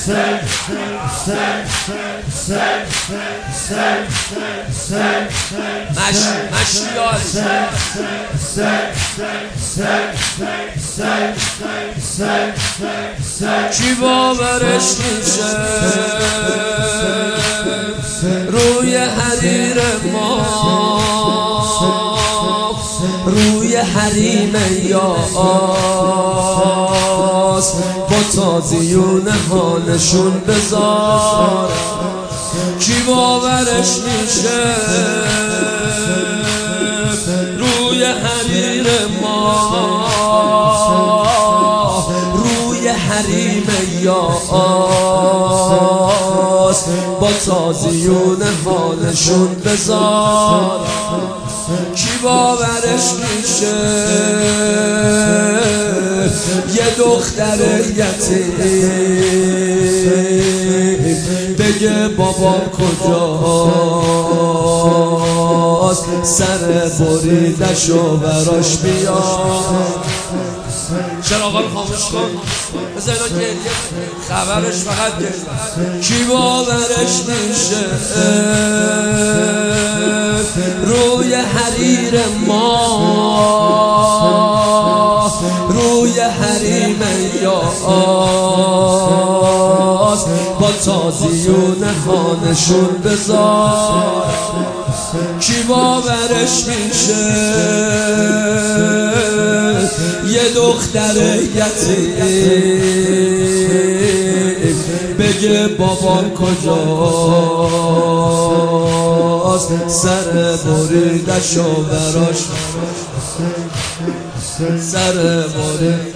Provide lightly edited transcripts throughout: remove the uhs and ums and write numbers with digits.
کی باورش میشه روی حریر ما، روی حریم یاس با تازیون حالشون بذار. کی باورش میشه روی حریر ما، روی حریم یاس با تازیون حالشون بذار. کی باورش میشه یه دختر یتیم بگه بابام کجاست، سر بریدشو براش بیار. چراغا رو خاموش کن، بذار اینا گریه خبرش فقط گریه. کی باورش میشه روی حریر ما، روی حریم یاس با تازیون خانشون بذار. کی باورش میشه یه دختر یتیم بگه بابام کجاست، سر بریدشو براش، سر برید.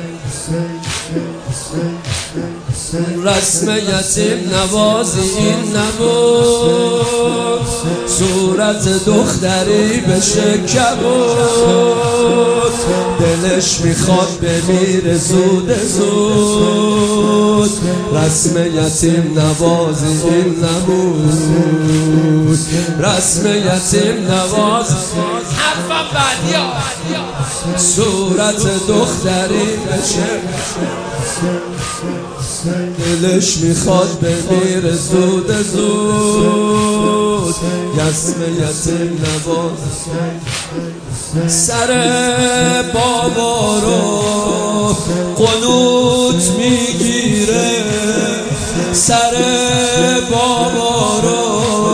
رسم یتیم نوازی این نبود، صورت دختری بشه کبود. دلش میخواد بمیره زود زود، رسم یتیم نوازی این نبود، رسم یتیم نوازی. حرفم بعدیا صورت دختری بشه، دلش میخواد بمیره زود زود، رسم یتیم نواز. سر بابا رو قنوت میگیره، سر بابا رو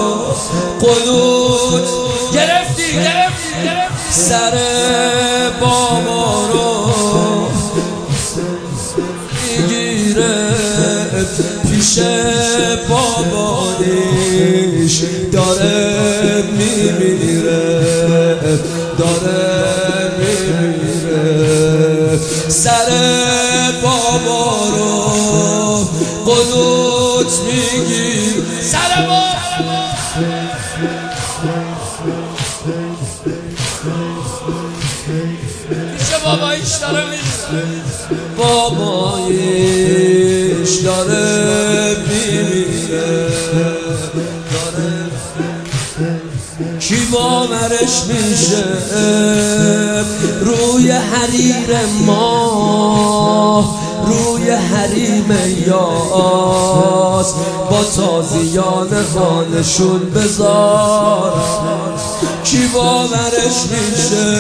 قنوت گرفتی، سر بابا رو میگیره، پیش بابانیش داره میمیره، داره میمیره. سر بابا رو قنوت میگیر، سر بابا پیش بابایش داره میمیره، بابایش داره میمیره، داره. کی باورش میشه روی حریر ما، روی حریم یاس با تازیان خانشون بذار. کی باورش میشه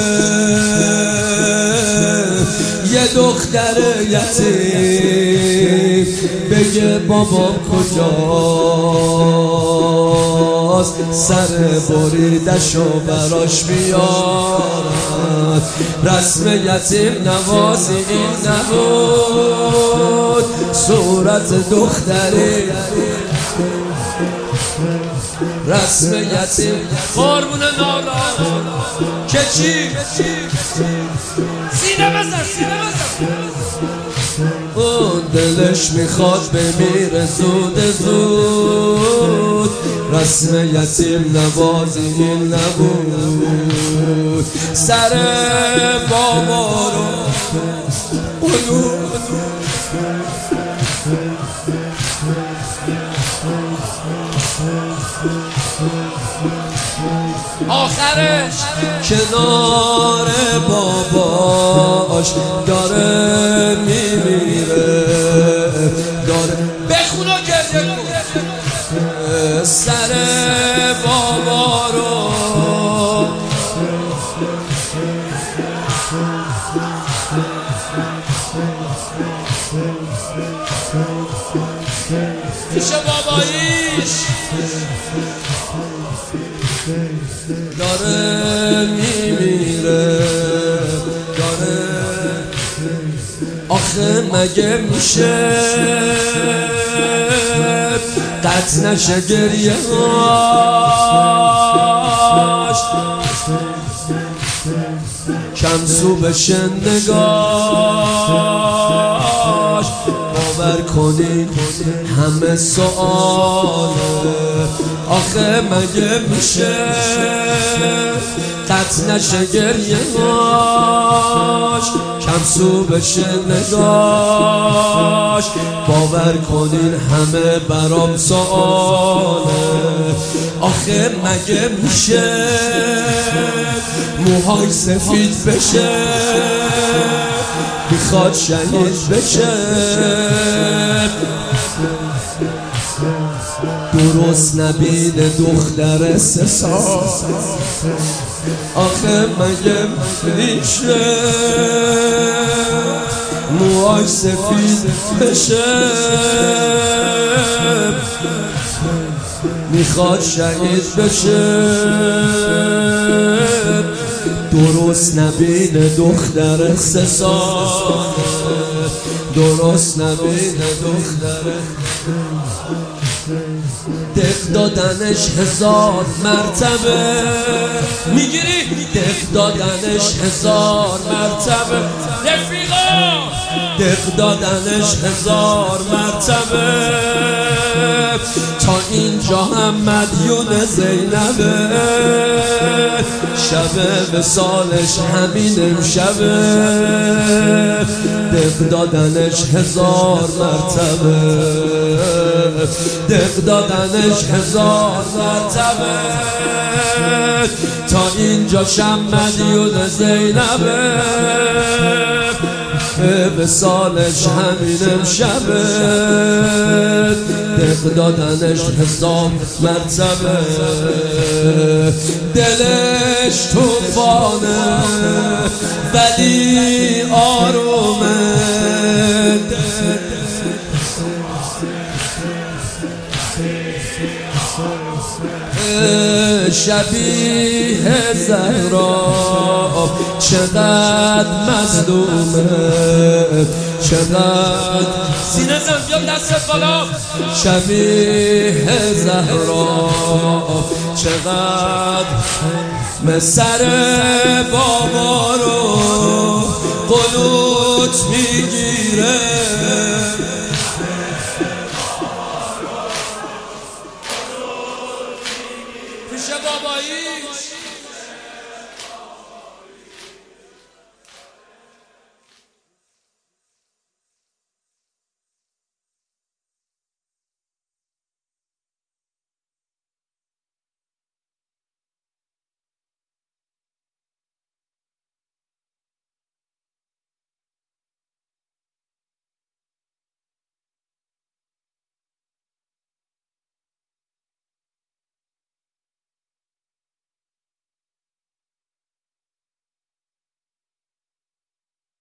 یه دختر یتیم بگه بابام کجاست، سر بریدشو براش بیارد. رسم یتیم نوازی این نبود، صورت دختری رسم یتیم. قربون نالا که چی سینه بزن، سینه بزن. اون دلش میخواد بمیره زود زود، رسم یتیم نوازی این نبود. سر بابا رو قنوت آخرش کنار باباش داره میمیره، داره بخونا گریه کن سر بابا رو پیش باباییش داره میمیره داره آخه مگه میشه قطع نشه گریه هاش کم سو بشه نگاش باور کنین همه سؤاله آخه مگه میشه قطع نشه گریه هاش کم سو بشه نگاش باور کنین همه برام سؤاله آخه مگه میشه موهای سفید بشه میخواد شهید بشه درست نبینه دختر 3 سال آخه مگه میشه موهای سفید بشه میخواد شهید بشه درست نبینه دختر 3 سال درست نبینه دختر دق دادنش 1000 مرتبه میگیری دق دادنش 1000 مرتبه رفیقا دق دادنش 1000 مرتبه تا اینجا هم مدیون زینبه شب وصالش همین امشبه دق دادنش 1000 مرتبه دق دادنش 1000 مرتبه تا اینجا شم مدیون زینبه وصالش همین امشبه دق دادنش 1000 مرتبه دلش توفانه ولی آرومه شبیه زهرا چقدر مظلومه چقدر سینه زن بیام دستت بالا شبیه زهرا چقدر سر بابا رو قنوت میگیره